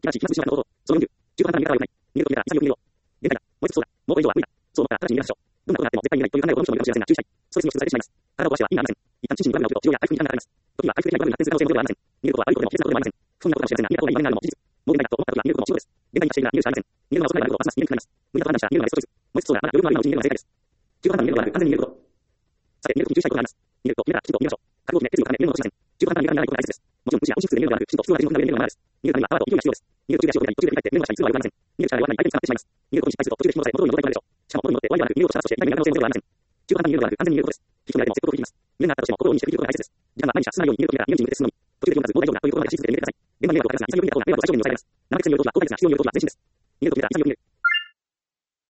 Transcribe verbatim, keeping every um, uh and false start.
気晴らしい、気まずしの方法。そのよんじゅう。中途半端な逃げ方は良くない。逃げると決めたら潔く逃げろ。限界だ。燃え尽きそうだ。もうこれ以上は無理だ。そう思ったら直ちに逃げ出しましょう。どんなことがあっても絶対に逃げないという考えを子供のもいるかもしれませんが、注意したい。ストレスによって失されてしまいます。体を壊しては意味がありません。一旦心身に悪が起きると治療や回復に時間がかかります。時には回復できない悪に発展する可能性もありません。逃げることは悪いことでも危険なことでもありません。不本意なことかもしれませんが、逃げた方がいい場面があるのも事実。もう限界だと思った時は逃げることも仕事です。限界に達しているなら逃げるしかありません。逃げるのは遅くなる悪ことをますます逃げにくくなります。無理だと判断したら逃げるのはストレス。燃え尽きそうだ。まだ余裕のある今のうちに逃げるのが正解です。中途半端に逃げることはなく完全に逃げること。さて、逃げるときに注意したいことがあります。逃げると決めたらきちんと逃げましょう。覚悟を決め、決意を固め、逃げるのをしません。中途半端に逃げられないことが大切です。もちろん無視や本心で逃げるのではなく、きちんと必要な手順を踏んだ上で逃げるのがマナーです。逃げるためにはパワーと勢いが必要です。逃げる途中で足を止めたり、途中で動きが必要です。逃げる途中で足を止めたり、途中で動きが必要です。逃げることに失敗すると途中でで気持ちで戻るので戻りましょう。しかも戻るのって終わりではなく、逃げることをしたとして痛みがなくなる可能性もありません。中途半端に逃げるのではなく、完全に逃げることです。危機と見られても積極的に言います。逃げがあったとしても心を認識できることが大切です。時間が毎日進まないように逃げると決めたら逃げるチームでするのみ。途中で気を抜かず、もう大丈夫だという心まで信じて逃げてください。現場に迷惑をかけますが、潔く逃げた方が迷惑を最小限に抑えられます。なるべく強いことは後退ですが、必要によることは前進です。逃げると決めたら潔く逃げる。